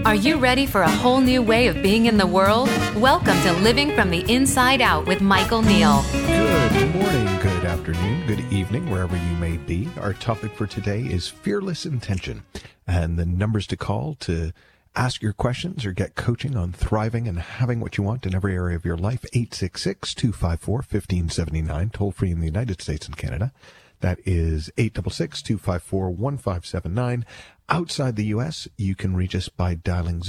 Are you ready for a whole new way of being in the world? Welcome to Living from the Inside Out with Michael Neal. Good morning, good afternoon, good evening, wherever you may be. Our topic for today is fearless intention. And the numbers to call to ask your questions or get coaching on thriving and having what you want in every area of your life, 866-254-1579, toll free in the United States and Canada. That is 866-254-1579. Outside the U.S., you can reach us by dialing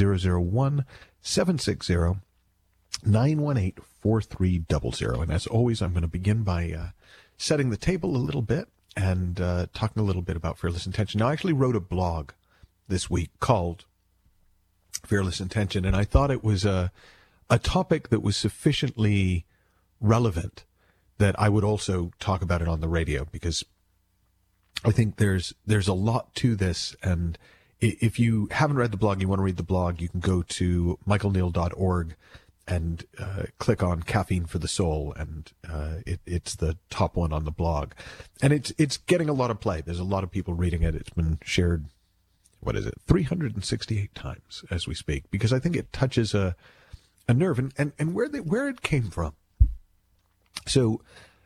001-760-918-4300. And as always, I'm going to begin by setting the table a little bit and talking a little bit about fearless intention. Now, I actually wrote a blog this week called Fearless Intention, and I thought it was a topic that was sufficiently relevant that I would also talk about it on the radio, because I think there's a lot to this. And if you haven't read the blog, you want to read the blog, you can go to michaelneal.org and click on Caffeine for the Soul, and it's the top one on the blog. And it's getting a lot of play. There's a lot of people reading it. It's been shared, 368 times as we speak, because I think it touches a nerve and where it came from. So,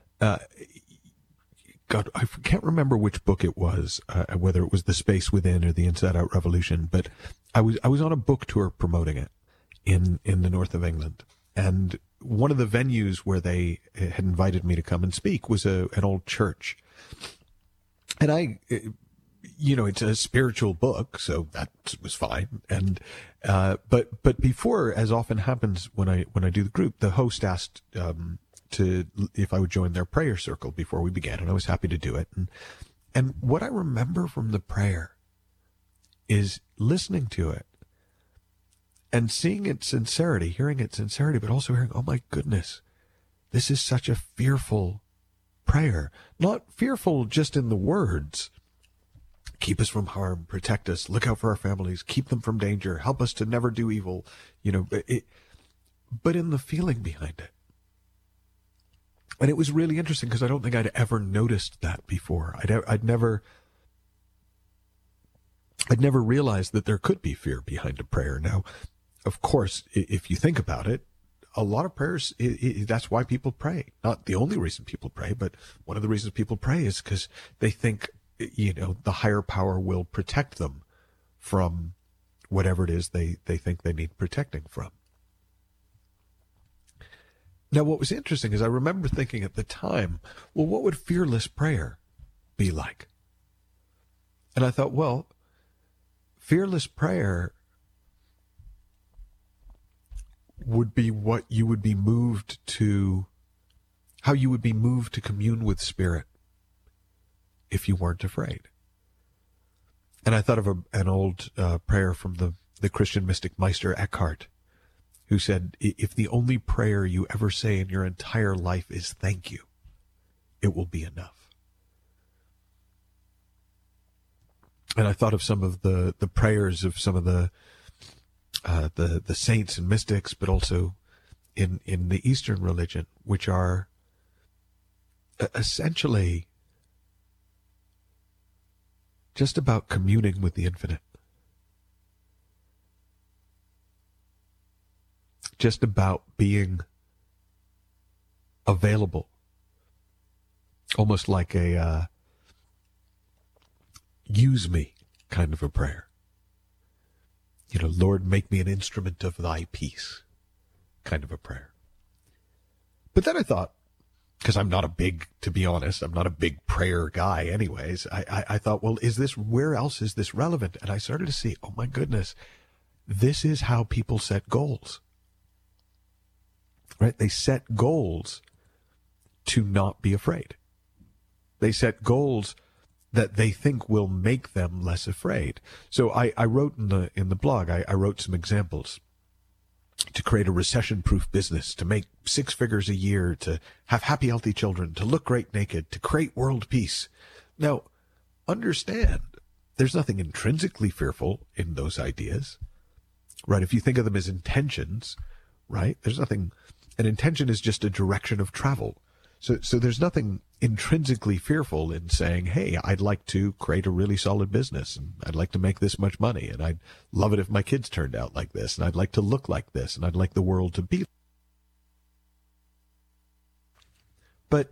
God, I can't remember which book it was, whether it was The Space Within or The Inside Out Revolution, but I was on a book tour promoting it in the north of England. And one of the venues where they had invited me to come and speak was an old church. And it's a spiritual book, so that was fine. And, but before, as often happens when I do the group, the host asked, if I would join their prayer circle before we began, and I was happy to do it. And what I remember from the prayer is listening to it and seeing its sincerity, hearing its sincerity, but also hearing, oh my goodness, this is such a fearful prayer. Not fearful just in the words, keep us from harm, protect us, look out for our families, keep them from danger, help us to never do evil, but in the feeling behind it. And it was really interesting because I don't think I'd ever noticed that before. I'd never realized that there could be fear behind a prayer. Now, of course, if you think about it, a lot of prayers, that's why people pray. Not the only reason people pray, but one of the reasons people pray is because they think, the higher power will protect them from whatever it is they think they need protecting from. Now, what was interesting is I remember thinking at the time, well, what would fearless prayer be like? And I thought, well, fearless prayer would be what you would be moved to, how you would be moved to commune with Spirit if you weren't afraid. And I thought of an old prayer from the Christian mystic Meister Eckhart, who said, if the only prayer you ever say in your entire life is thank you, it will be enough. And I thought of some of the prayers of some of the saints and mystics, but also in the Eastern religion, which are essentially just about communing with the infinite. Just about being available, almost like a use me kind of a prayer. Lord, make me an instrument of thy peace kind of a prayer. But then I thought, because I'm not a big prayer guy anyways, I thought, well, where else is this relevant? And I started to see, oh my goodness, this is how people set goals. Right? They set goals to not be afraid. They set goals that they think will make them less afraid. So I wrote in the blog, I wrote some examples to create a recession-proof business, to make 6 figures a year, to have happy, healthy children, to look great naked, to create world peace. Now, understand, there's nothing intrinsically fearful in those ideas, right? If you think of them as intentions, right? There's nothing. An intention is just a direction of travel. So there's nothing intrinsically fearful in saying, hey, I'd like to create a really solid business, and I'd like to make this much money, and I'd love it if my kids turned out like this, and I'd like to look like this, and I'd like the world to be. But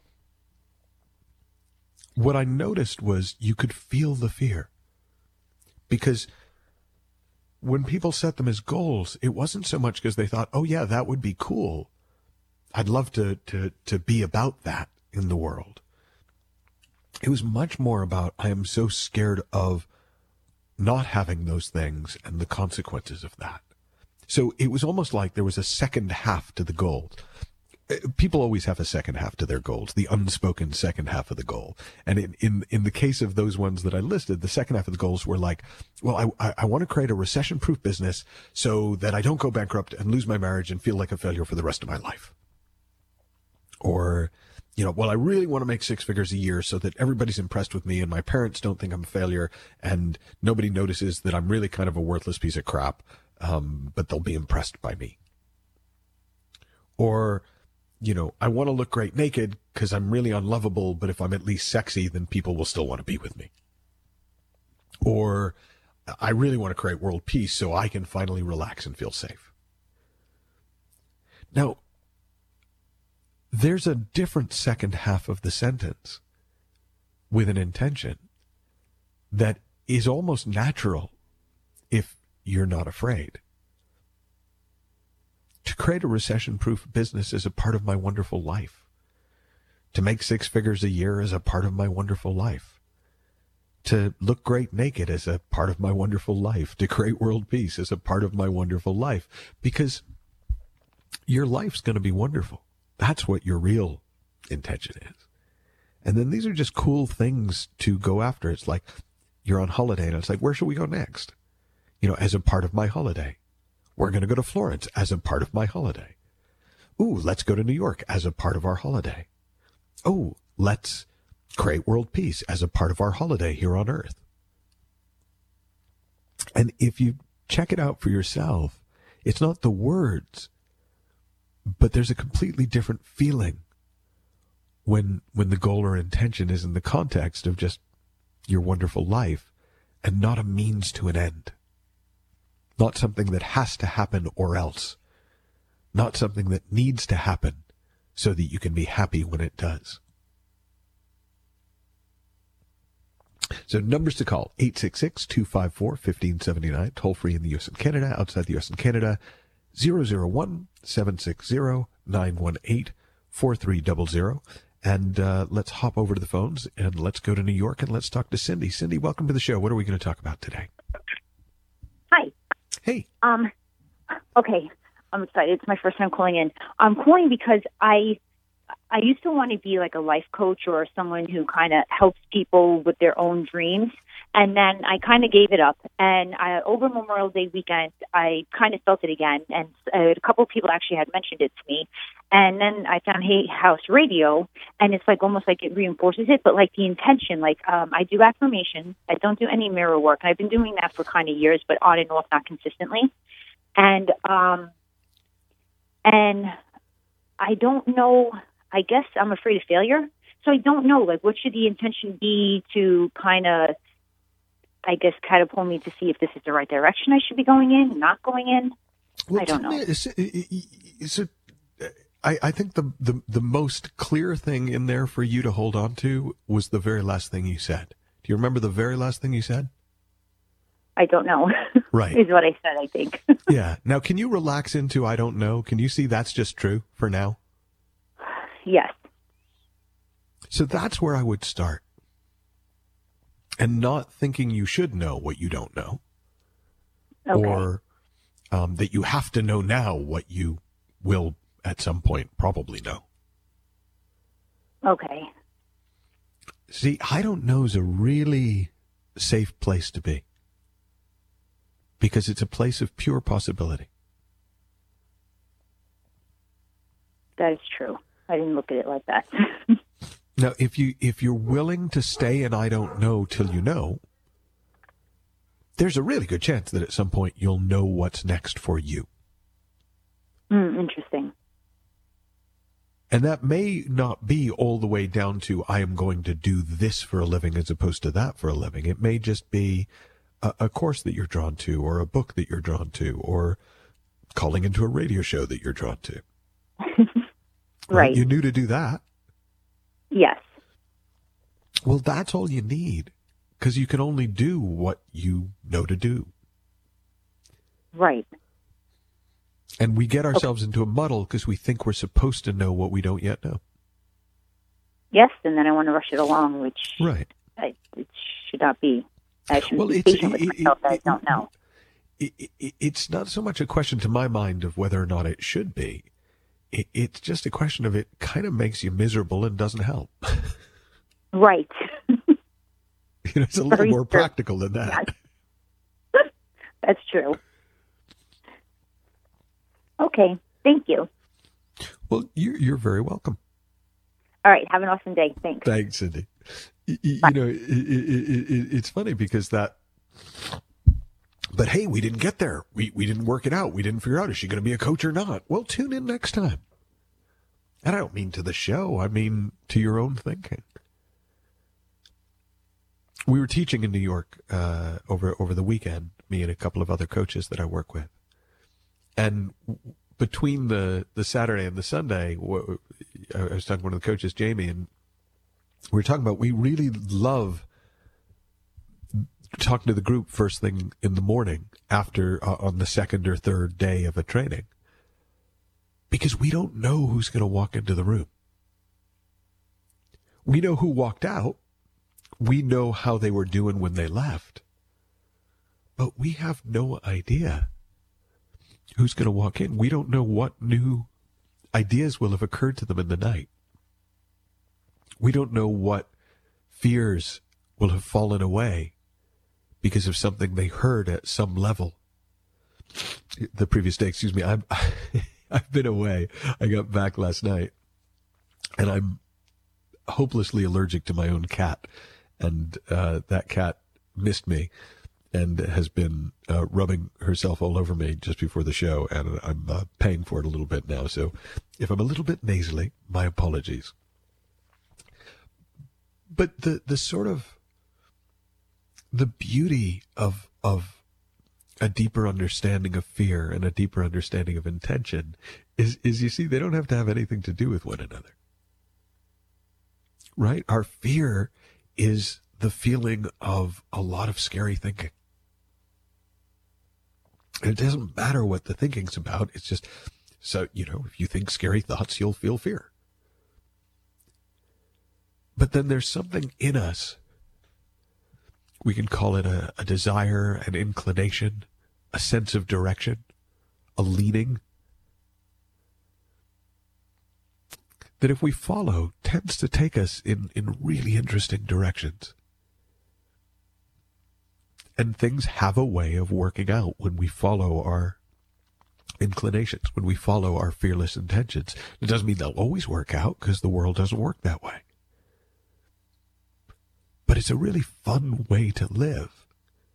what I noticed was you could feel the fear. Because when people set them as goals, it wasn't so much because they thought, oh yeah, that would be cool. I'd love to be about that in the world. It was much more about, I am so scared of not having those things and the consequences of that. So it was almost like there was a second half to the goal. People always have a second half to their goals, the unspoken second half of the goal. And in the case of those ones that I listed, the second half of the goals were like, well, I want to create a recession-proof business so that I don't go bankrupt and lose my marriage and feel like a failure for the rest of my life. Or, well, I really want to make 6 figures a year so that everybody's impressed with me and my parents don't think I'm a failure and nobody notices that I'm really kind of a worthless piece of crap, but they'll be impressed by me. Or, I want to look great naked because I'm really unlovable, but if I'm at least sexy, then people will still want to be with me. Or I really want to create world peace so I can finally relax and feel safe. Now, there's a different second half of the sentence with an intention that is almost natural if you're not afraid. To create a recession-proof business is a part of my wonderful life. To make 6 figures a year is a part of my wonderful life. To look great naked is a part of my wonderful life. To create world peace is a part of my wonderful life. Because your life's going to be wonderful. That's what your real intention is. And then these are just cool things to go after. It's like you're on holiday and it's like, where should we go next? As a part of my holiday. We're going to go to Florence as a part of my holiday. Ooh, let's go to New York as a part of our holiday. Oh, let's create world peace as a part of our holiday here on Earth. And if you check it out for yourself, it's not the words, but there's a completely different feeling when the goal or intention is in the context of just your wonderful life and not a means to an end. Not something that has to happen or else. Not something that needs to happen so that you can be happy when it does. So numbers to call, 866-254-1579, toll free in the U.S. and Canada, outside the U.S. and Canada, 001-760-918-4300. And let's hop over to the phones and let's go to New York and let's talk to Cindy. Cindy, welcome to the show. What are we going to talk about today? Hi. Hey. Okay. I'm excited. It's my first time calling in. I'm calling because I used to want to be like a life coach or someone who kind of helps people with their own dreams. And then I kind of gave it up. And over Memorial Day weekend, I kind of felt it again. And a couple of people actually had mentioned it to me. And then I found Hay House Radio, and it's like almost like it reinforces it, but like the intention, like I do affirmations. I don't do any mirror work. And I've been doing that for kind of years, but on and off, not consistently. And I don't know, I guess I'm afraid of failure. So I don't know, like, what should the intention be to kind of, I guess, catapult me to see if this is the right direction I should be going in, not going in? Well, I don't know. I think the most clear thing in there for you to hold on to was the very last thing you said. Do you remember the very last thing you said? I don't know. Right. Is what I said, I think. Yeah. Now, can you relax into I don't know? Can you see that's just true for now? Yes. So that's where I would start. And not thinking you should know what you don't know. Okay. Or that you have to know now what you will at some point probably know. Okay. See, I don't know is a really safe place to be. Because it's a place of pure possibility. That is true. I didn't look at it like that. Now, if you're willing to stay in I don't know till you know, there's a really good chance that at some point you'll know what's next for you. Interesting. And that may not be all the way down to I am going to do this for a living as opposed to that for a living. It may just be a course that you're drawn to, or a book that you're drawn to, or calling into a radio show that you're drawn to. Right. You knew to do that. Yes. Well, that's all you need, because you can only do what you know to do. Right. And we get ourselves into a muddle because we think we're supposed to know what we don't yet know. Yes, and then I want to rush it along, which right. It should not be. I shouldn't be patient with myself that I don't know. It's not so much a question to my mind of whether or not it should be. It's just a question of it kind of makes you miserable and doesn't help. Right. It's a little more practical than that. Yes. That's true. Okay. Thank you. Well, you're very welcome. All right. Have an awesome day. Thanks. Thanks, Cindy. It's funny because that. But hey, we didn't get there. We didn't work it out. We didn't figure out, is she going to be a coach or not? Well, tune in next time. And I don't mean to the show. I mean to your own thinking. We were teaching in New York over the weekend, me and a couple of other coaches that I work with. And between the Saturday and the Sunday, I was talking to one of the coaches, Jamie, and we were talking about we really love talking to the group first thing in the morning after on the second or third day of a training, because we don't know who's going to walk into the room. We know who walked out. We know how they were doing when they left, but we have no idea who's going to walk in. We don't know what new ideas will have occurred to them in the night. We don't know what fears will have fallen away because of something they heard at some level. The previous day, excuse me, I've been away. I got back last night, and I'm hopelessly allergic to my own cat. And that cat missed me and has been rubbing herself all over me just before the show, and I'm paying for it a little bit now. So if I'm a little bit nasally, my apologies. But the sort of the beauty of a deeper understanding of fear and a deeper understanding of intention is you see, they don't have to have anything to do with one another. Right? Our fear is the feeling of a lot of scary thinking. And it doesn't matter what the thinking's about. It's just, so, if you think scary thoughts, you'll feel fear. But then there's something in us. We can call it a desire, an inclination, a sense of direction, a leaning, that if we follow, tends to take us in really interesting directions. And things have a way of working out when we follow our inclinations, when we follow our fearless intentions. It doesn't mean they'll always work out, because the world doesn't work that way. But it's a really fun way to live.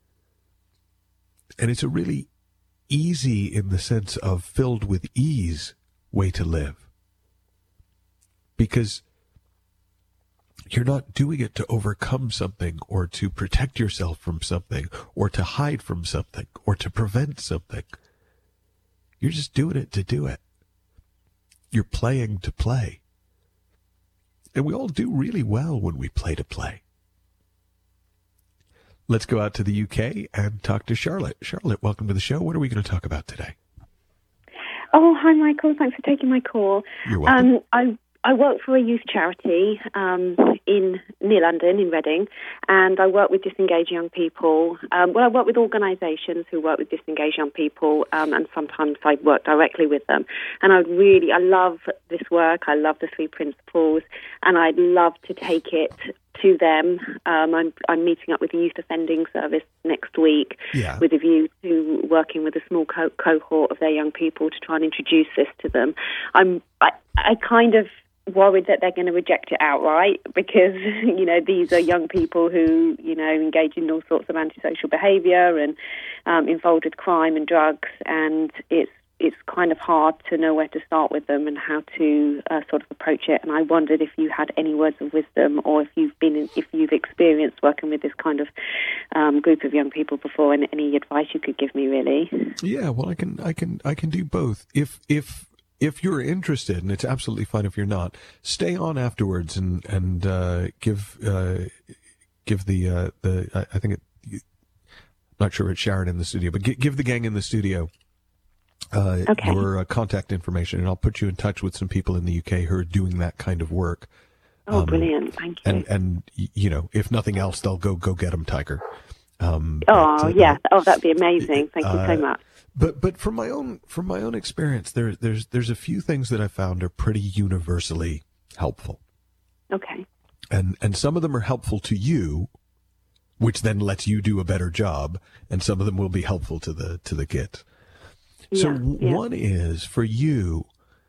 And it's a really easy, in the sense of filled with ease, way to live. Because you're not doing it to overcome something, or to protect yourself from something, or to hide from something, or to prevent something. You're just doing it to do it. You're playing to play. And we all do really well when we play to play. Let's go out to the UK and talk to Charlotte. Charlotte, welcome to the show. What are we going to talk about today? Oh, hi, Michael. Thanks for taking my call. You're welcome. I work for a youth charity near London, in Reading, and I work with disengaged young people. I work with organisations who work with disengaged young people, and sometimes I work directly with them. And I love this work. I love the 3 principles, and I'd love to take it to them. I'm meeting up with the Youth Offending Service next week with a view to working with a small cohort of their young people to try and introduce this to them. I kind of worried that they're going to reject it outright, because these are young people who engage in all sorts of antisocial behaviour and involved with crime and drugs, and it's it's kind of hard to know where to start with them and how to sort of approach it. And I wondered if you had any words of wisdom, or if you've experienced working with this kind of group of young people before, and any advice you could give me, really. Yeah, well, I can do both. If you're interested, and it's absolutely fine if you're not, stay on afterwards and give the I think it. Not sure it's Sharon in the studio, but give the gang in the studio your contact information, and I'll put you in touch with some people in the UK who are doing that kind of work. Oh, brilliant! Thank you. And you know, if nothing else, they'll go get them, Tiger. Yeah. Oh, that'd be amazing. Thank you so much. But from my own experience, there's a few things that I found are pretty universally helpful. Okay. And some of them are helpful to you, which then lets you do a better job, and some of them will be helpful to the kids. So one is for you.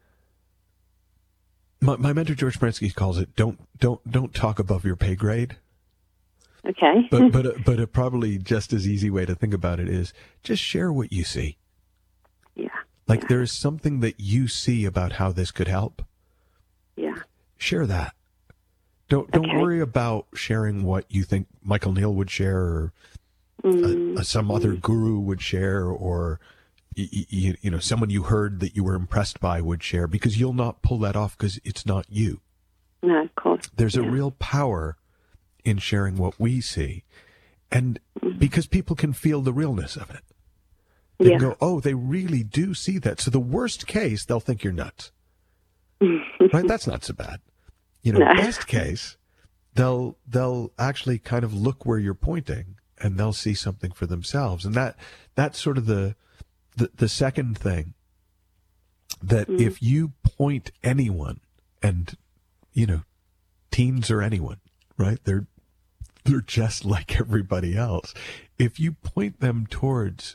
My mentor George Pransky calls it don't talk above your pay grade. Okay. but a probably just as easy way to think about it is just share what you see. Yeah. Like there is something that you see about how this could help. Yeah. Share that. Don't worry about sharing what you think Michael Neill would share, or some other guru would share, or you know, someone you heard that you were impressed by would share, because you'll not pull that off because it's not you. No, of course. There's a real power in sharing what we see, and because people can feel the realness of it. They can go, oh, they really do see that. So the worst case, they'll think you're nuts. Right? That's not so bad. You know, best case, they'll actually kind of look where you're pointing, and they'll see something for themselves. And that's sort of the second thing, that if you point anyone, and you know, teens or anyone, right? They're just like everybody else. If you point them towards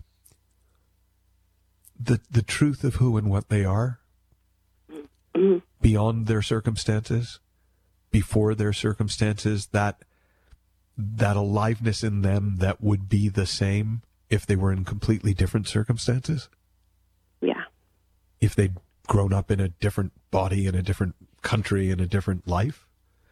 the truth of who and what they are, beyond their circumstances, before their circumstances, that aliveness in them that would be the same if they were in completely different circumstances. Yeah. If they'd grown up in a different body, in a different country, in a different life.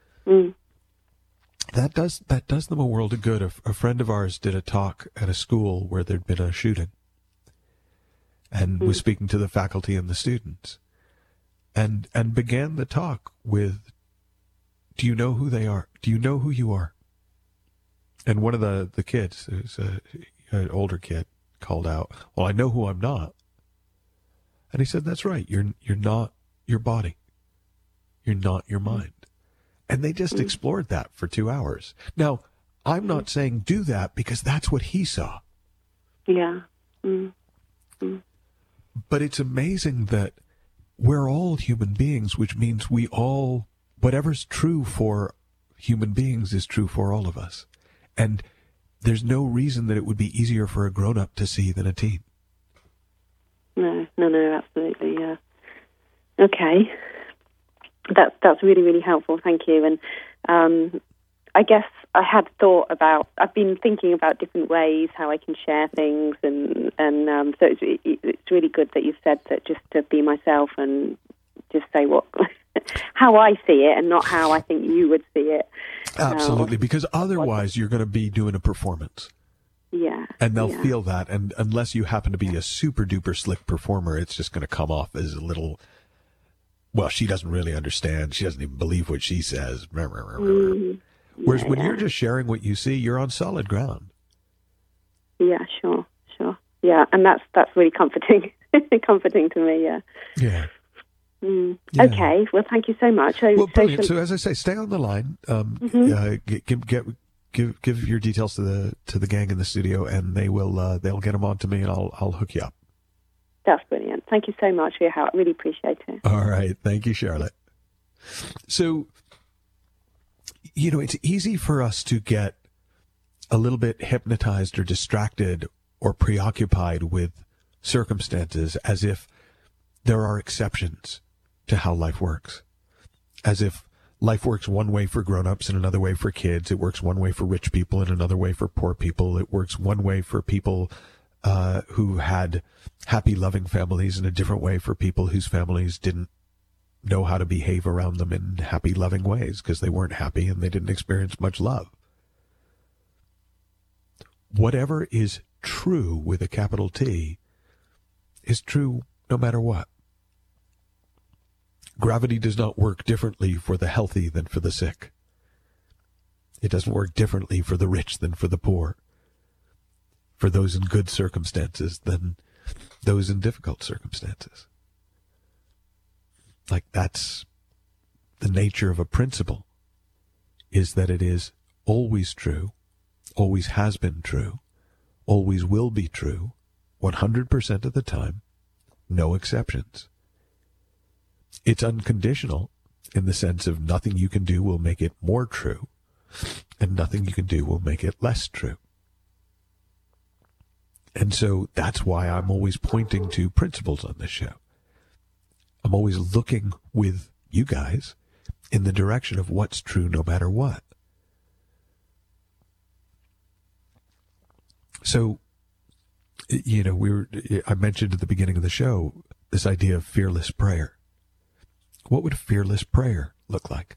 That does them a world of good. A friend of ours did a talk at a school where there'd been a shooting, and was speaking to the faculty and the students. And began the talk with, do you know who they are? Do you know who you are? And one of the kids, who's an older kid, called out, well, I know who I'm not. And he said, that's right. You're not your body. You're not your mind. And they just explored that for 2 hours. Now, I'm not saying do that, because that's what he saw. Yeah. But it's amazing that we're all human beings, which means we all, whatever's true for human beings is true for all of us. And there's no reason that it would be easier for a grown-up to see than a teen. No, absolutely, yeah. Okay. That's really, really helpful. Thank you. And I guess I've been thinking about different ways how I can share things, and so it's really good that you've said that, just to be myself and just say how I see it, and not how I think you would see it. Absolutely, because otherwise you're going to be doing a performance. Yeah. And they'll feel that, and unless you happen to be a super duper slick performer, it's just going to come off as a little, well, she doesn't really understand. She doesn't even believe what she says. Whereas when you're just sharing what you see, you're on solid ground. Yeah, sure. Yeah, and that's really comforting, comforting to me. Yeah. Yeah. Okay. Well, thank you so much. Brilliant. So as I say, stay on the line. Give your details to the gang in the studio, and they'll get them on to me, and I'll hook you up. That's brilliant. Thank you so much for your help. I really appreciate it. All right. Thank you, Charlotte. So, you know, it's easy for us to get a little bit hypnotized or distracted or preoccupied with circumstances, as if there are exceptions to how life works. As if life works one way for grown-ups and another way for kids. It works one way for rich people and another way for poor people. It works one way for people who had happy, loving families in a different way for people whose families didn't know how to behave around them in happy, loving ways because they weren't happy and they didn't experience much love. Whatever is true with a capital T is true no matter what. Gravity does not work differently for the healthy than for the sick. It doesn't work differently for the rich than for the poor, for those in good circumstances than those in difficult circumstances. Like, that's the nature of a principle, is that it is always true, always has been true, always will be true, 100% of the time, no exceptions. It's unconditional in the sense of nothing you can do will make it more true, and nothing you can do will make it less true. And so that's why I'm always pointing to principles on this show. I'm always looking with you guys in the direction of what's true no matter what. So, you know, I mentioned at the beginning of the show this idea of fearless prayer. What would a fearless prayer look like?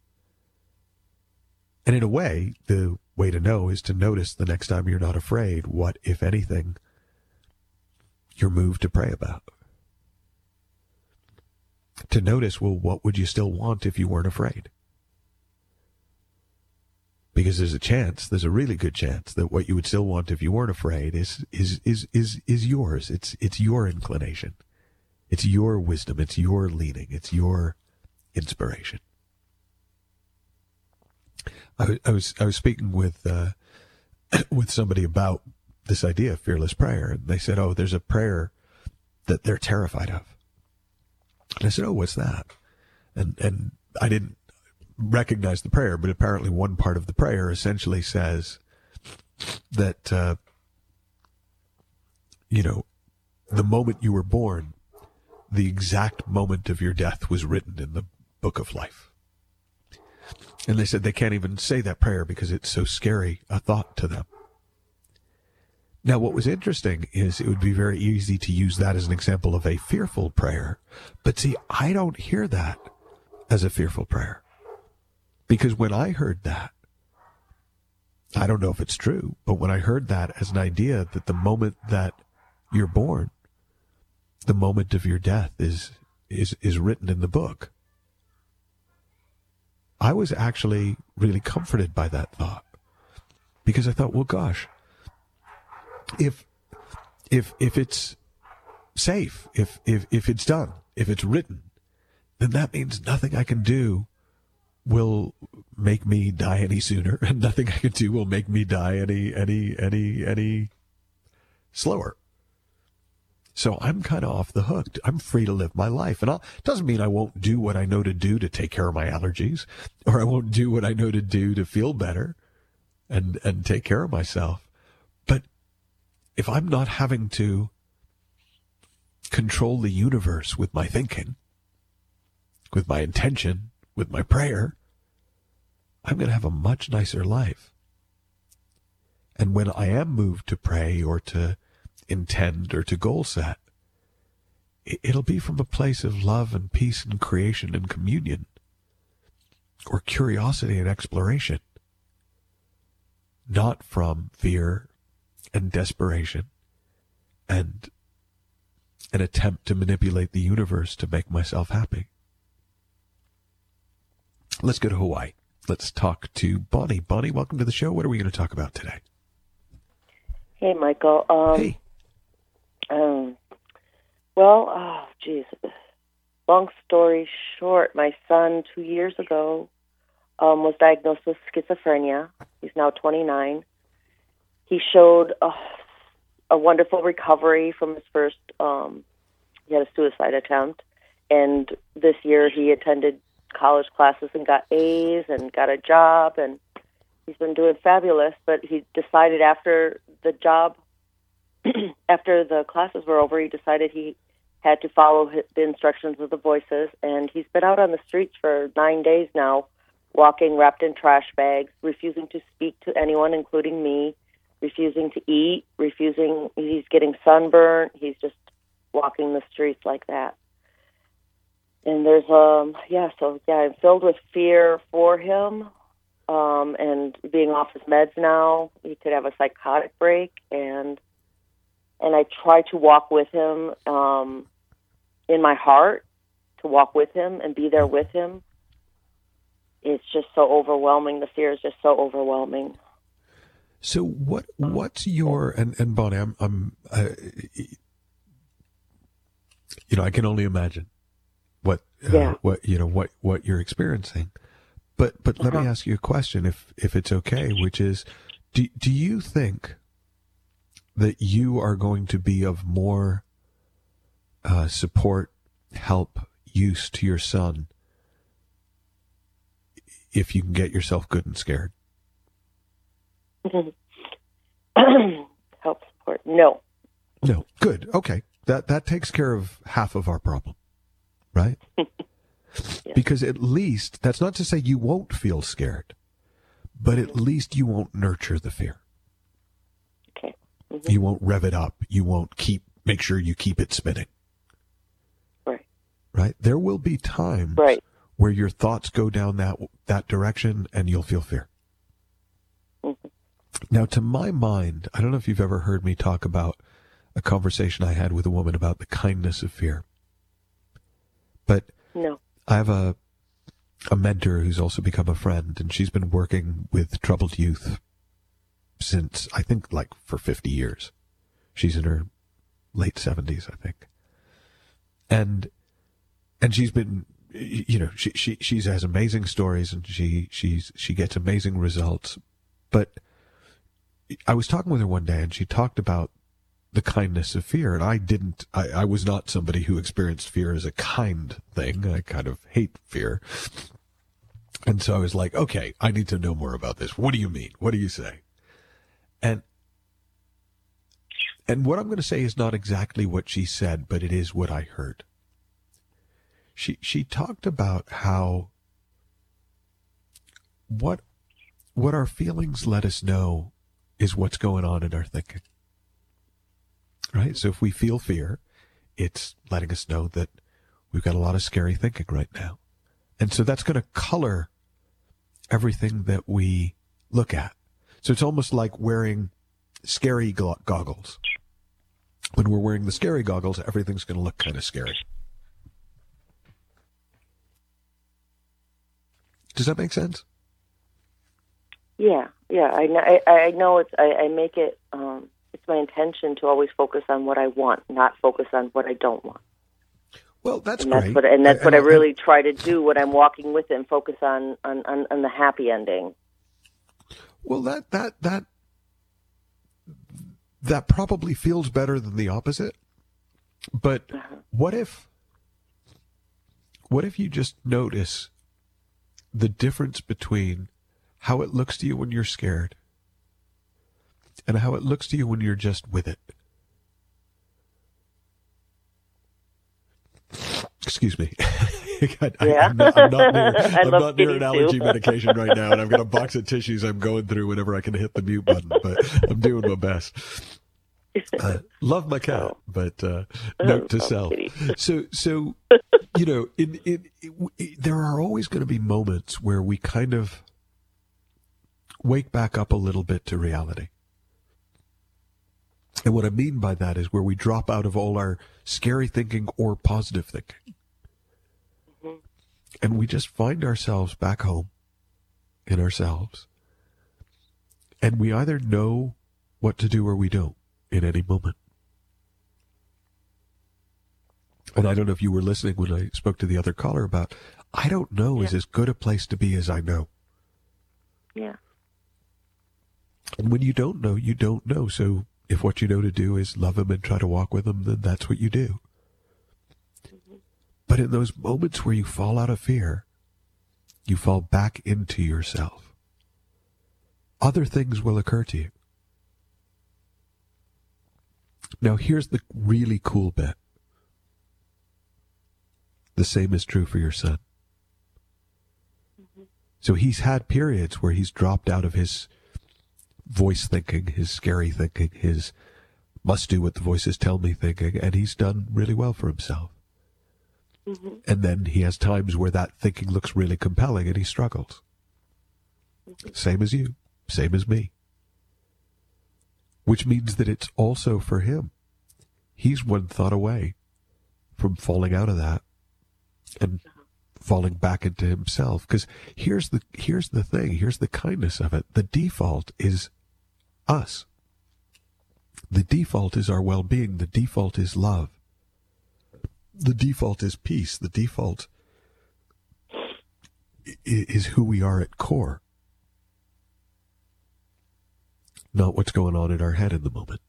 And in a way, the way to know is to notice the next time you're not afraid, what, if anything, you're moved to pray about. To notice, well, what would you still want if you weren't afraid? Because there's a really good chance that what you would still want if you weren't afraid is yours. It's your inclination. It's your wisdom. It's your leading. It's your inspiration. I was speaking with somebody about this idea of fearless prayer, and they said, "Oh, there's a prayer that they're terrified of." And I said, "Oh, what's that?" And I didn't recognize the prayer, but apparently one part of the prayer essentially says that the moment you were born, the exact moment of your death was written in the book of life. And they said they can't even say that prayer because it's so scary a thought to them. Now, what was interesting is it would be very easy to use that as an example of a fearful prayer. But see, I don't hear that as a fearful prayer. Because when I heard that, I don't know if it's true, but when I heard that as an idea that the moment that you're born, the moment of your death is written in the book, I was actually really comforted by that thought, because I thought, well, gosh, if it's safe, if it's done, if it's written, then that means nothing I can do will make me die any sooner, and nothing I can do will make me die any slower. So I'm kind of off the hook. I'm free to live my life. And it doesn't mean I won't do what I know to do to take care of my allergies, or I won't do what I know to do to feel better and take care of myself. But if I'm not having to control the universe with my thinking, with my intention, with my prayer, I'm going to have a much nicer life. And when I am moved to pray or to intend or to goal set, it'll be from a place of love and peace and creation and communion, or curiosity and exploration, not from fear and desperation and an attempt to manipulate the universe to make myself happy. Let's go to Hawaii. Let's talk to Bonnie. Bonnie, welcome to the show. What are we going to talk about today? Hey, Michael. Hey. Long story short, my son 2 years ago was diagnosed with schizophrenia. He's now 29. He showed a wonderful recovery from his first, he had a suicide attempt. And this year he attended college classes and got A's and got a job, and he's been doing fabulous. But he decided after the job, after the classes were over, he decided he had to follow the instructions of the voices, and he's been out on the streets for 9 days now, walking wrapped in trash bags, refusing to speak to anyone, including me, refusing to eat, he's getting sunburned, he's just walking the streets like that. And there's, I'm filled with fear for him, and being off his meds now, he could have a psychotic break, and I try to walk with him, in my heart, to walk with him and be there with him. It's just so overwhelming. The fear is just so overwhelming. So what's your, and Bonnie, I'm I can only imagine what you're experiencing. But let me ask you a question, if it's okay, which is, do you think that you are going to be of more support, help, use to your son if you can get yourself good and scared? Help, support, no. No, good, okay. That takes care of half of our problem, right? Yeah. Because at least, that's not to say you won't feel scared, but at least you won't nurture the fear. Okay. Mm-hmm. You won't rev it up. You won't make sure you keep it spinning. Right. Right? There will be times where your thoughts go down that direction and you'll feel fear. Mm-hmm. Now, to my mind, I don't know if you've ever heard me talk about a conversation I had with a woman about the kindness of fear. But no. I have a mentor who's also become a friend, and she's been working with troubled youth since, I think, for 50 years. She's in her late 70s, I think. And she's been, she has amazing stories, and she gets amazing results. But I was talking with her one day, and she talked about the kindness of fear, and I was not somebody who experienced fear as a kind thing. I kind of hate fear. And so I was like, okay, I need to know more about this. What do you mean? What do you say? And what I'm going to say is not exactly what she said, but it is what I heard. She talked about how what our feelings let us know is what's going on in our thinking. Right? So if we feel fear, it's letting us know that we've got a lot of scary thinking right now. And so that's going to color everything that we look at. So it's almost like wearing scary goggles. When we're wearing the scary goggles, everything's going to look kind of scary. Does that make sense? Yeah. I know I make it, it's my intention to always focus on what I want, not focus on what I don't want. Well, that's great. That's what I really try to do when I'm walking with him, focus on the happy ending. Well, that probably feels better than the opposite. But what if you just notice the difference between how it looks to you when you're scared and how it looks to you when you're just with it? Excuse me. I'm not near an allergy medication right now, and I've got a box of tissues I'm going through whenever I can hit the mute button, but I'm doing my best. Love my cat, but note to self. So there are always going to be moments where we kind of wake back up a little bit to reality. And what I mean by that is where we drop out of all our scary thinking or positive thinking. Mm-hmm. And we just find ourselves back home in ourselves. And we either know what to do or we don't in any moment. And I don't know if you were listening when I spoke to the other caller about, I don't know is as good a place to be as I know. Yeah. And when you don't know, you don't know. So if what you know to do is love him and try to walk with him, then that's what you do. Mm-hmm. But in those moments where you fall out of fear, you fall back into yourself. Other things will occur to you. Now, here's the really cool bit. The same is true for your son. Mm-hmm. So he's had periods where he's dropped out of his voice thinking, his scary thinking, his must do what the voices tell me thinking, and he's done really well for himself. Mm-hmm. And then he has times where that thinking looks really compelling and he struggles. Mm-hmm. Same as you, same as me. Which means that it's also for him. He's one thought away from falling out of that and falling back into himself. Because here's the thing, here's the kindness of it. The default is us. The default is our well-being. The default is love. The default is peace. The default is who we are at core. Not what's going on in our head in the moment.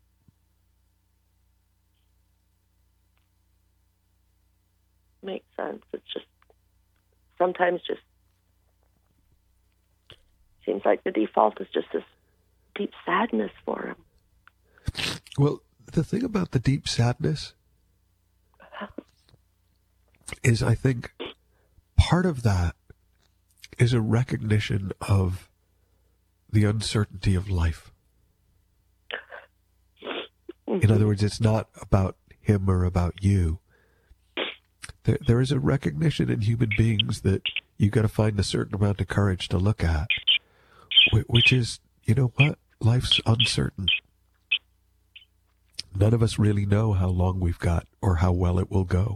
Makes sense. It's just sometimes just seems like the default is just this deep sadness for him. Well, the thing about the deep sadness is, I think part of that is a recognition of the uncertainty of life. Mm-hmm. In other words, it's not about him or about you. There is a recognition in human beings that you've got to find a certain amount of courage to look at, which is, you know what? Life's uncertain. None of us really know how long we've got or how well it will go.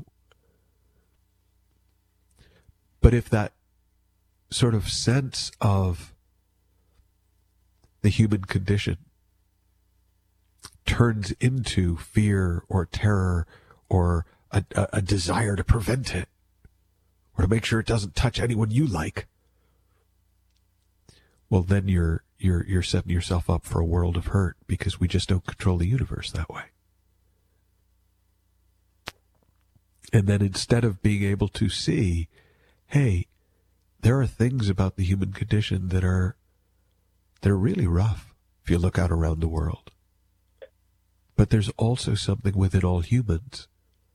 But if that sort of sense of the human condition turns into fear or terror or a desire to prevent it or to make sure it doesn't touch anyone you like, well, then you're setting yourself up for a world of hurt, because we just don't control the universe that way. And then instead of being able to see, hey, there are things about the human condition that are really rough if you look out around the world. But there's also something within all humans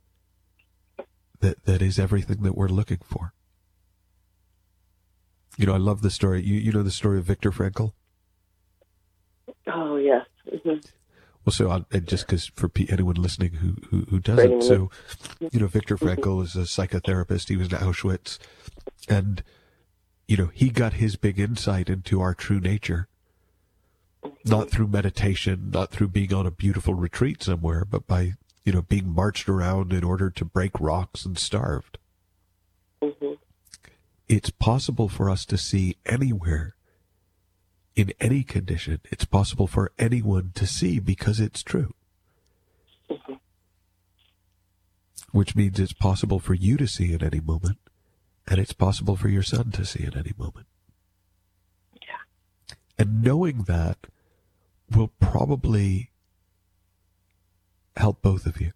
that is everything that we're looking for. You know, I love the story. You know the story of Viktor Frankl? Oh, yes. Mm-hmm. Well, so just because for anyone listening who doesn't, so, you know, Viktor Frankl is a psychotherapist. He was in Auschwitz, and, you know, he got his big insight into our true nature, not through meditation, not through being on a beautiful retreat somewhere, but by, you know, being marched around in order to break rocks and starved. Mm-hmm. It's possible for us to see anywhere, in any condition. It's possible for anyone to see because it's true. Mm-hmm. Which means it's possible for you to see at any moment, and it's possible for your son to see at any moment. Yeah. And knowing that will probably help both of you.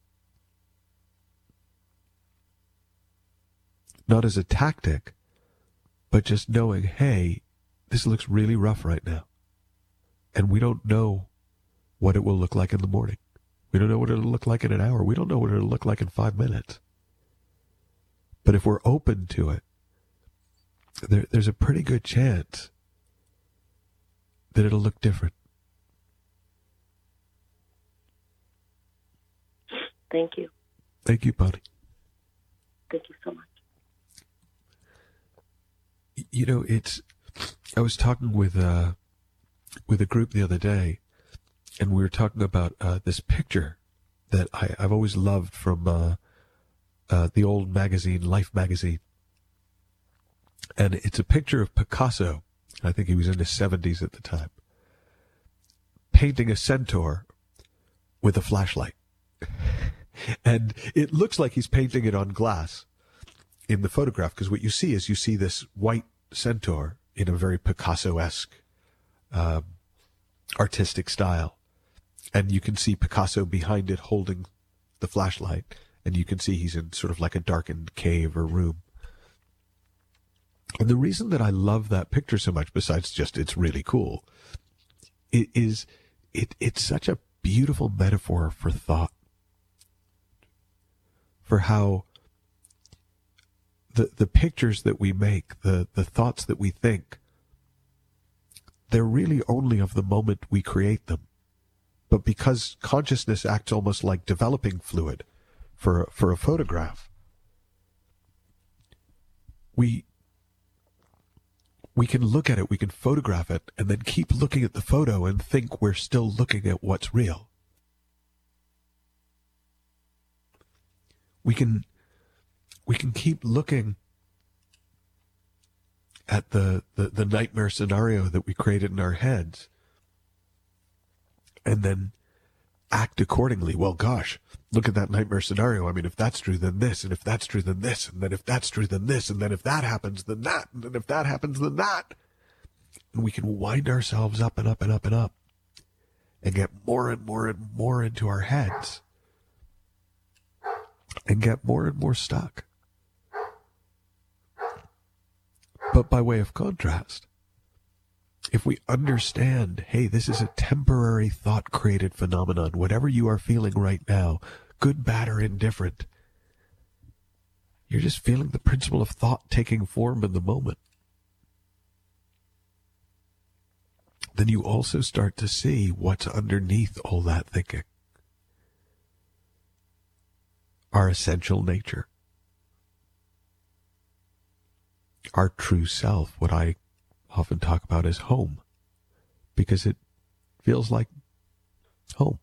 Not as a tactic, but just knowing, hey, this looks really rough right now. And we don't know what it will look like in the morning. We don't know what it'll look like in an hour. We don't know what it'll look like in 5 minutes. But if we're open to it, there's a pretty good chance that it'll look different. Thank you. Thank you, Bonnie. Thank you so much. You know, I was talking with a group the other day, and we were talking about this picture that I've always loved from the old magazine, Life magazine. And it's a picture of Picasso. I think he was in his 70s at the time, painting a centaur with a flashlight. And it looks like he's painting it on glass in the photograph, because what you see is this white centaur in a very Picasso-esque artistic style. And you can see Picasso behind it holding the flashlight, and you can see he's in sort of like a darkened cave or room. And the reason that I love that picture so much, besides just it's really cool, it's such a beautiful metaphor for thought, for how the pictures that we make, the thoughts that we think, they're really only of the moment we create them. But because consciousness acts almost like developing fluid for a photograph, we can look at it, we can photograph it, and then keep looking at the photo and think we're still looking at what's real. We can keep looking at the nightmare scenario that we created in our heads and then act accordingly. Well, gosh, look at that nightmare scenario. I mean, if that's true, then this, and if that's true, then this, and then if that's true, then this, and then if that happens, then that, and then if that happens, then that. And we can wind ourselves up and up and up and up and get more and more and more into our heads and get more and more stuck. But by way of contrast, if we understand, hey, this is a temporary thought-created phenomenon, whatever you are feeling right now, good, bad, or indifferent, you're just feeling the principle of thought taking form in the moment. Then you also start to see what's underneath all that thinking. Our essential nature. Our true self, what I often talk about as home, because it feels like home.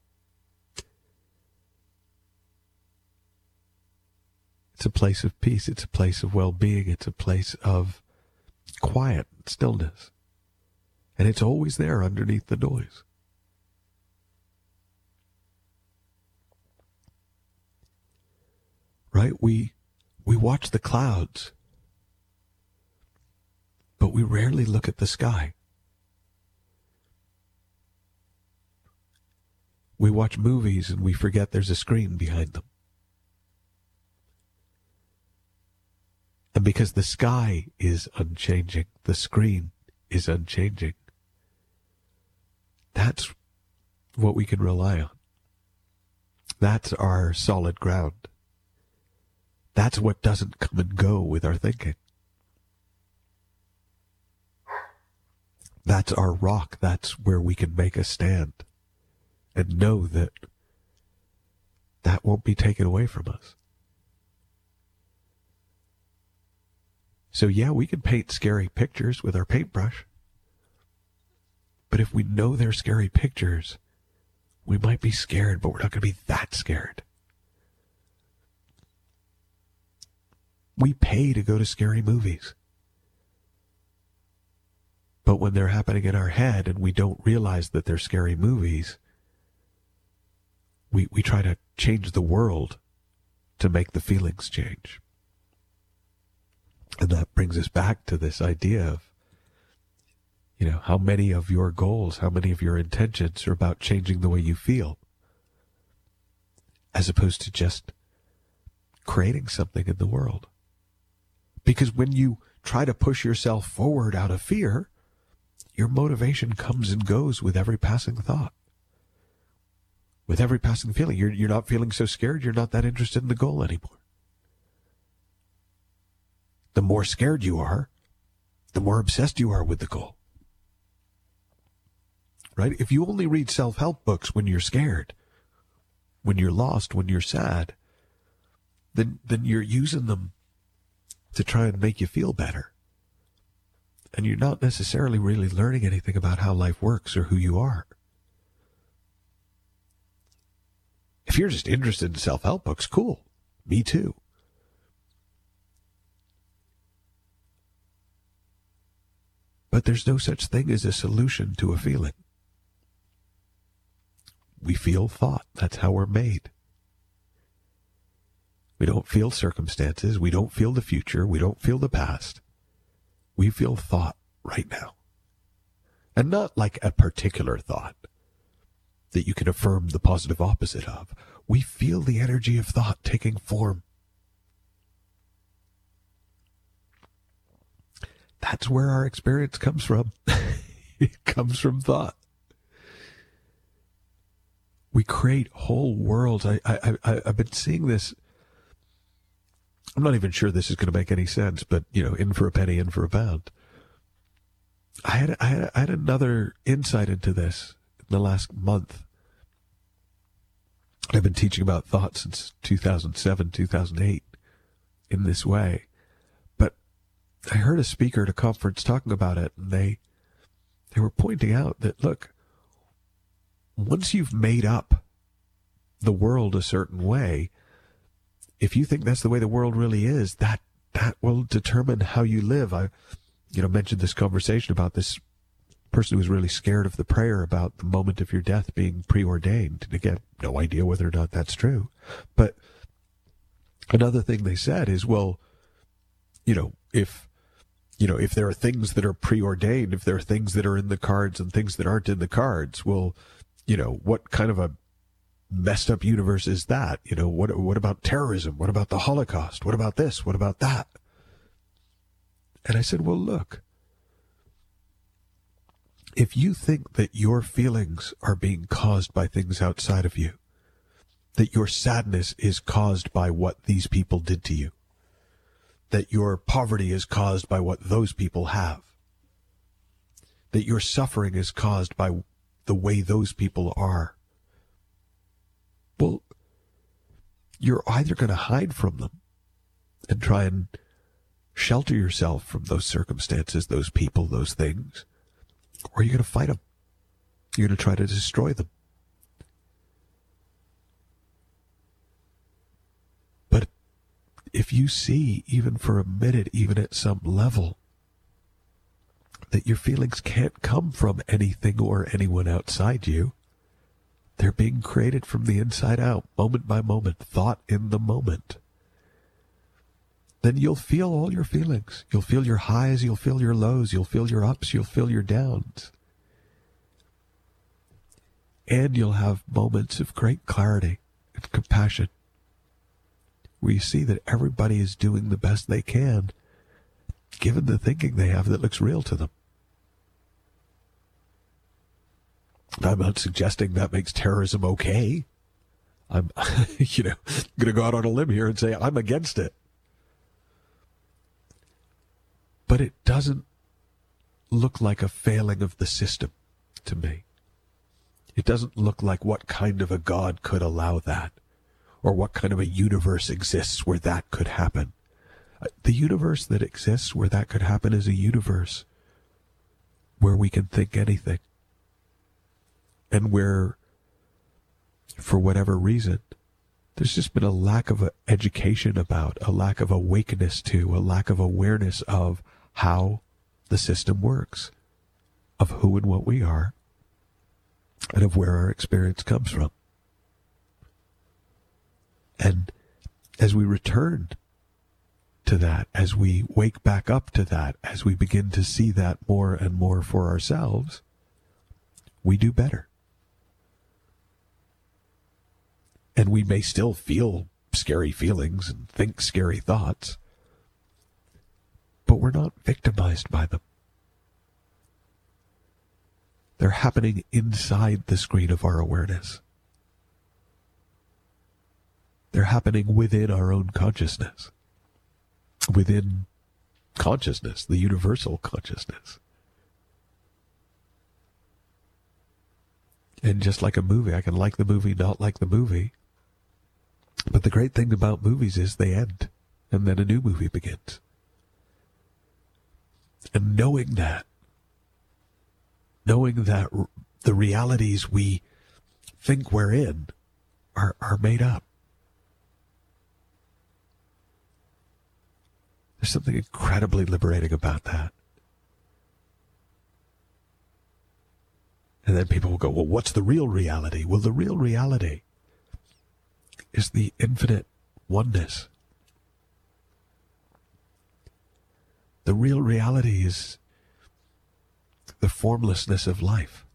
It's a place of peace. It's a place of well-being. It's a place of quiet, stillness. And it's always there underneath the noise. Right? We watch the clouds, but we rarely look at the sky. We watch movies and we forget there's a screen behind them. And because the sky is unchanging, the screen is unchanging, that's what we can rely on. That's our solid ground. That's what doesn't come and go with our thinking. That's our rock. That's where we can make a stand and know that that won't be taken away from us. So yeah, we can paint scary pictures with our paintbrush. But if we know they're scary pictures, we might be scared, but we're not going to be that scared. We pay to go to scary movies. But when they're happening in our head and we don't realize that they're scary movies, we try to change the world to make the feelings change. And that brings us back to this idea of, how many of your goals, how many of your intentions are about changing the way you feel, as opposed to just creating something in the world. Because when you try to push yourself forward out of fear, your motivation comes and goes with every passing thought, with every passing feeling. You're not feeling so scared, you're not that interested in the goal anymore. The more scared you are, the more obsessed you are with the goal. Right? If you only read self-help books when you're scared, when you're lost, when you're sad, then you're using them to try and make you feel better. And you're not necessarily really learning anything about how life works or who you are. If you're just interested in self-help books, cool. Me too. But there's no such thing as a solution to a feeling. We feel thought. That's how we're made. We don't feel circumstances. We don't feel the future. We don't feel the past. We feel thought right now. And not like a particular thought that you can affirm the positive opposite of. We feel the energy of thought taking form. That's where our experience comes from. It comes from thought. We create whole worlds. I've been seeing this. I'm not even sure this is going to make any sense, but, in for a penny, in for a pound. I had another insight into this in the last month. I've been teaching about thought since 2007, 2008 in this way. But I heard a speaker at a conference talking about it, and they were pointing out that, look, once you've made up the world a certain way, if you think that's the way the world really is, that will determine how you live. I mentioned this conversation about this person who was really scared of the prayer about the moment of your death being preordained. And again, no idea whether or not that's true. But another thing they said is, well, if there are things that are preordained, if there are things that are in the cards and things that aren't in the cards, well, what kind of a messed up universe is that? What about terrorism? What about the Holocaust? What about this? What about that? And I said, well, look, if you think that your feelings are being caused by things outside of you, that your sadness is caused by what these people did to you, that your poverty is caused by what those people have, that your suffering is caused by the way those people are, well, you're either going to hide from them and try and shelter yourself from those circumstances, those people, those things, or you're going to fight them. You're going to try to destroy them. But if you see, even for a minute, even at some level, that your feelings can't come from anything or anyone outside you, they're being created from the inside out, moment by moment, thought in the moment, then you'll feel all your feelings. You'll feel your highs, you'll feel your lows, you'll feel your ups, you'll feel your downs. And you'll have moments of great clarity and compassion, where you see that everybody is doing the best they can, given the thinking they have that looks real to them. I'm not suggesting that makes terrorism okay. I'm, going to go out on a limb here and say I'm against it. But it doesn't look like a failing of the system to me. It doesn't look like what kind of a God could allow that, or what kind of a universe exists where that could happen. The universe that exists where that could happen is a universe where we can think anything, and where, for whatever reason, there's just been a lack of education about, a lack of awakeness to, a lack of awareness of how the system works, of who and what we are, and of where our experience comes from. And as we return to that, as we wake back up to that, as we begin to see that more and more for ourselves, we do better. And we may still feel scary feelings and think scary thoughts, but we're not victimized by them. They're happening inside the screen of our awareness. They're happening within our own consciousness, within consciousness, the universal consciousness. And just like a movie, I can like the movie, not like the movie. But the great thing about movies is they end, and then a new movie begins. And knowing that the realities we think we're in are made up. There's something incredibly liberating about that. And then people will go, well, what's the real reality? Well, the real reality is the infinite oneness. The real reality is the formlessness of life.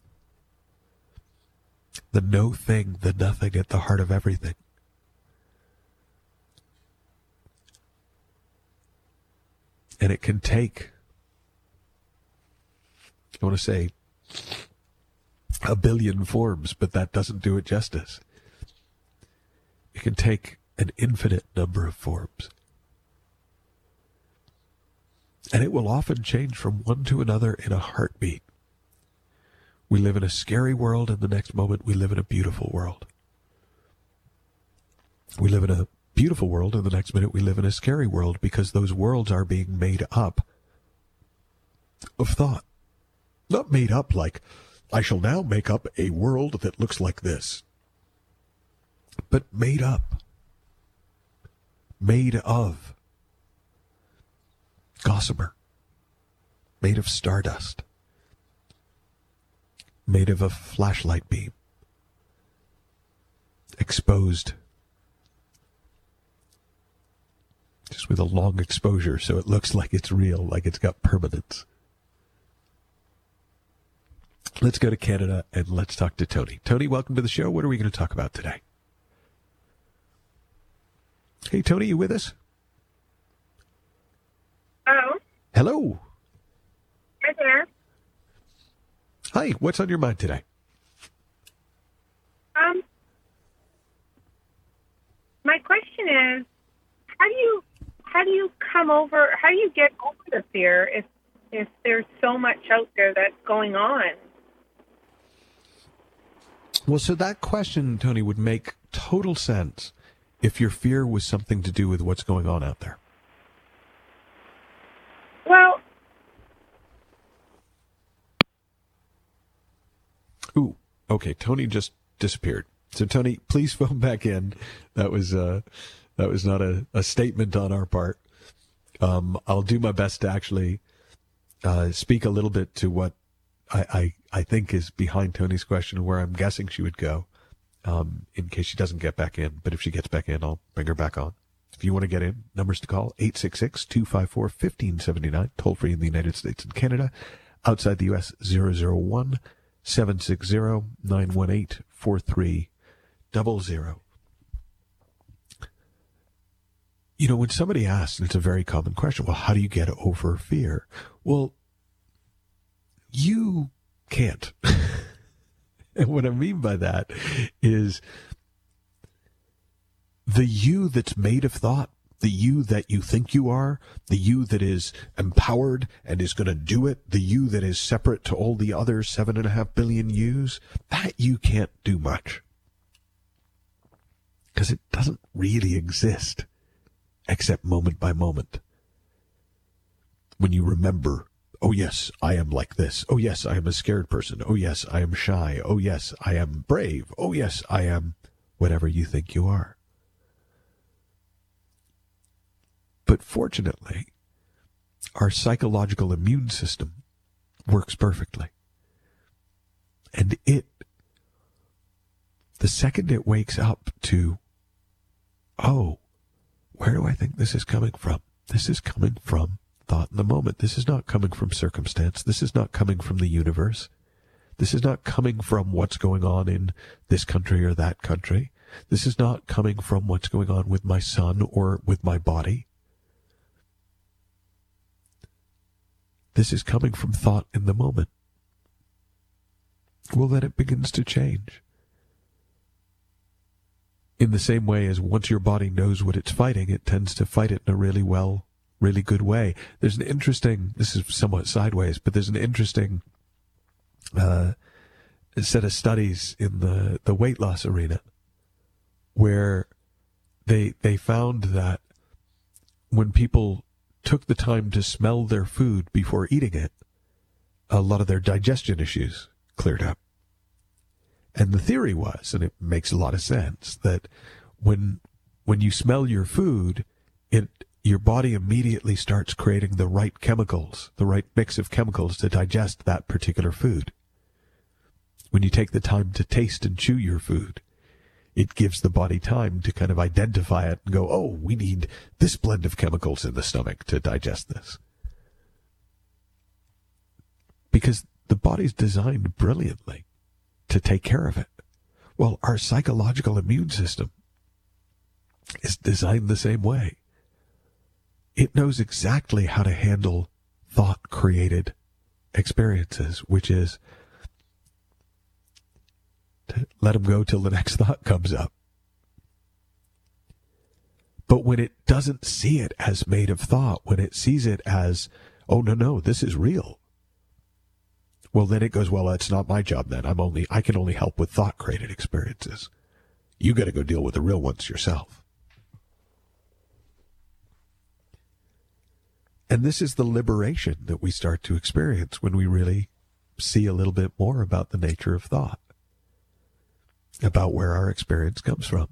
The no thing, the nothing at the heart of everything. And it can take, I want to say, 1 billion forms, but that doesn't do it justice. It can take an infinite number of forms. And it will often change from one to another in a heartbeat. We live in a scary world, and the next moment we live in a beautiful world. We live in a beautiful world, and the next minute we live in a scary world, because those worlds are being made up of thought. Not made up like, I shall now make up a world that looks like this. But made up. Made of. Gossamer. Made of stardust. Made of a flashlight beam. Exposed. Just with a long exposure, so it looks like it's real, like it's got permanence. Let's go to Canada and let's talk to Tony. Tony, welcome to the show. What are we going to talk about today? Hey, Tony, you with us? Hello. Hello. Hi there. Hi, what's on your mind today? My question is, how do you get over the fear if there's so much out there that's going on? Well, so that question, Tony, would make total sense if your fear was something to do with what's going on out there. Well, ooh, okay, Tony just disappeared. So, Tony, please phone back in. That was not a statement on our part. I'll do my best to actually speak a little bit to what I think is behind Tony's question, where I'm guessing she would go, in case she doesn't get back in. But if she gets back in, I'll bring her back on. If you want to get in, numbers to call, 866-254-1579, toll free in the United States and Canada. Outside the U.S., 001-760-918-4300. You know, when somebody asks, and it's a very common question, well, how do you get over fear? Well, you can't. And what I mean by that is the you that's made of thought, the you that you think you are, the you that is empowered and is going to do it, the you that is separate to all the other 7.5 billion yous, that you can't do much. Because it doesn't really exist, except moment by moment. When you remember, oh yes, I am like this. Oh yes, I am a scared person. Oh yes, I am shy. Oh yes, I am brave. Oh yes, I am whatever you think you are. But fortunately, our psychological immune system works perfectly. And the second it wakes up to, oh, where do I think this is coming from? This is coming from thought in the moment. This is not coming from circumstance. This is not coming from the universe. This is not coming from what's going on in this country or that country. This is not coming from what's going on with my son or with my body. This is coming from thought in the moment. Well, then it begins to change. In the same way as once your body knows what it's fighting, it tends to fight it in a really good way. There's an interesting, this is somewhat sideways, but there's an interesting set of studies in the weight loss arena where they found that when people took the time to smell their food before eating it, a lot of their digestion issues cleared up. And the theory was, and it makes a lot of sense, that when you smell your food, your body immediately starts creating the right chemicals, the right mix of chemicals to digest that particular food. When you take the time to taste and chew your food, it gives the body time to kind of identify it and go, oh, we need this blend of chemicals in the stomach to digest this. Because the body's designed brilliantly to take care of it. Well, our psychological immune system is designed the same way. It knows exactly how to handle thought-created experiences, which is to let them go till the next thought comes up. But when it doesn't see it as made of thought, when it sees it as, Oh, no, this is real. Well, then it goes, well, it's not my job then. I can only help with thought-created experiences. You got to go deal with the real ones yourself. And this is the liberation that we start to experience when we really see a little bit more about the nature of thought, about where our experience comes from.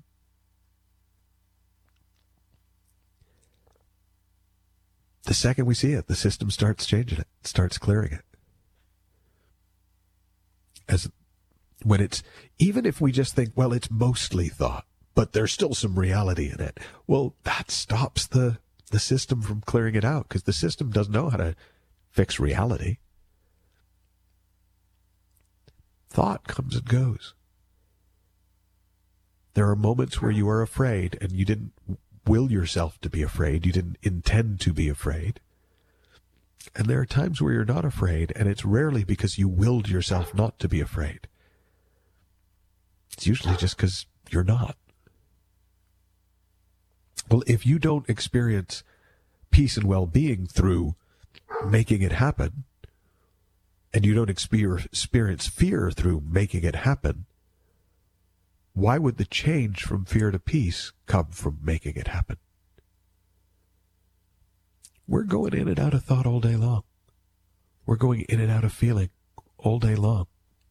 The second we see it, the system starts changing it, starts clearing it. Even if we just think, well, it's mostly thought, but there's still some reality in it, well, that stops the system from clearing it out, because the system doesn't know how to fix reality. Thought comes and goes. There are moments where you are afraid and you didn't will yourself to be afraid. You didn't intend to be afraid. And there are times where you're not afraid, and it's rarely because you willed yourself not to be afraid. It's usually just because you're not. Well, if you don't experience peace and well-being through making it happen, and you don't experience fear through making it happen, why would the change from fear to peace come from making it happen? We're going in and out of thought all day long. We're going in and out of feeling all day long.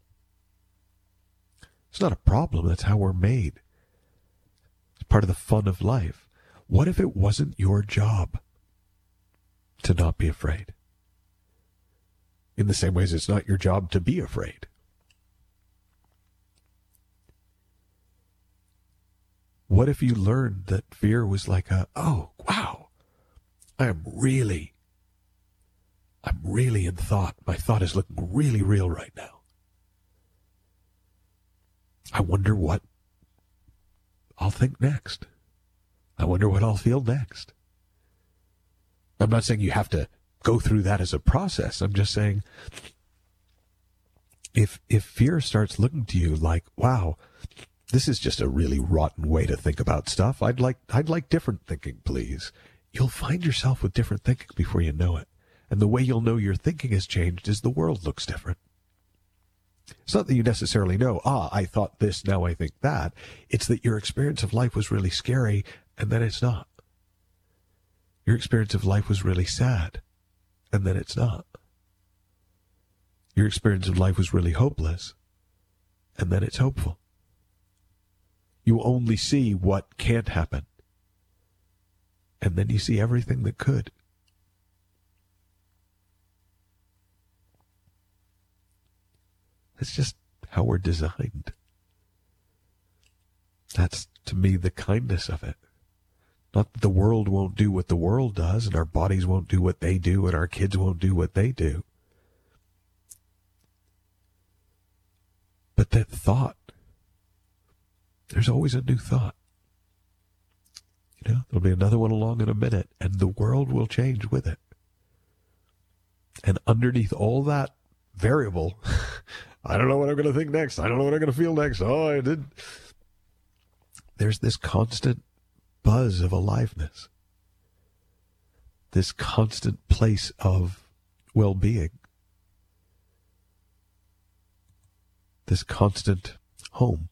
It's not a problem. That's how we're made. It's part of the fun of life. What if it wasn't your job to not be afraid? In the same ways, it's not your job to be afraid. What if you learned that fear was like oh, wow, I'm really in thought. My thought is looking really real right now. I wonder what I'll think next. I wonder what I'll feel next. I'm not saying you have to go through that as a process. I'm just saying if fear starts looking to you like, wow, this is just a really rotten way to think about stuff. I'd like different thinking, please. You'll find yourself with different thinking before you know it. And the way you'll know your thinking has changed is the world looks different. It's not that you necessarily know, I thought this, now I think that. It's that your experience of life was really scary, and then it's not. Your experience of life was really sad, and then it's not. Your experience of life was really hopeless, and then it's hopeful. You only see what can't happen, and then you see everything that could. That's just how we're designed. That's, to me, the kindness of it. Not that the world won't do what the world does, and our bodies won't do what they do, and our kids won't do what they do. But that thought, there's always a new thought. There'll be another one along in a minute, and the world will change with it. And underneath all that variable, I don't know what I'm going to think next. I don't know what I'm going to feel next. Oh, I did. There's this constant buzz of aliveness, this constant place of well-being, this constant home.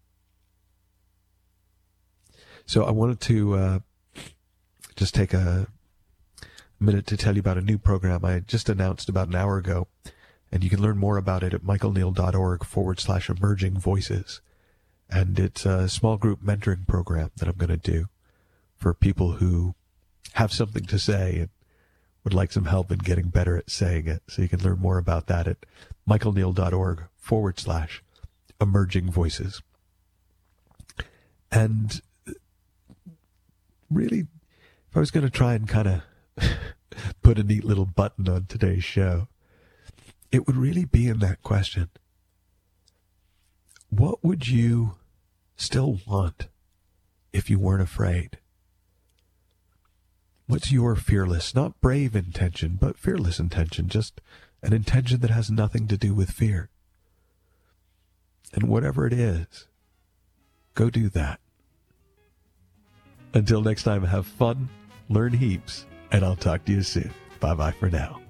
So I wanted to just take a minute to tell you about a new program I just announced about an hour ago, and you can learn more about it at michaelneal.org/emerging voices. And it's a small group mentoring program that I'm going to do for people who have something to say and would like some help in getting better at saying it. So you can learn more about that at michaelneal.org/emerging voices. And really, if I was going to try and kind of put a neat little button on today's show, it would really be in that question. What would you still want if you weren't afraid? What's your fearless, not brave intention, but fearless intention, just an intention that has nothing to do with fear? And whatever it is, go do that. Until next time, have fun, learn heaps, and I'll talk to you soon. Bye-bye for now.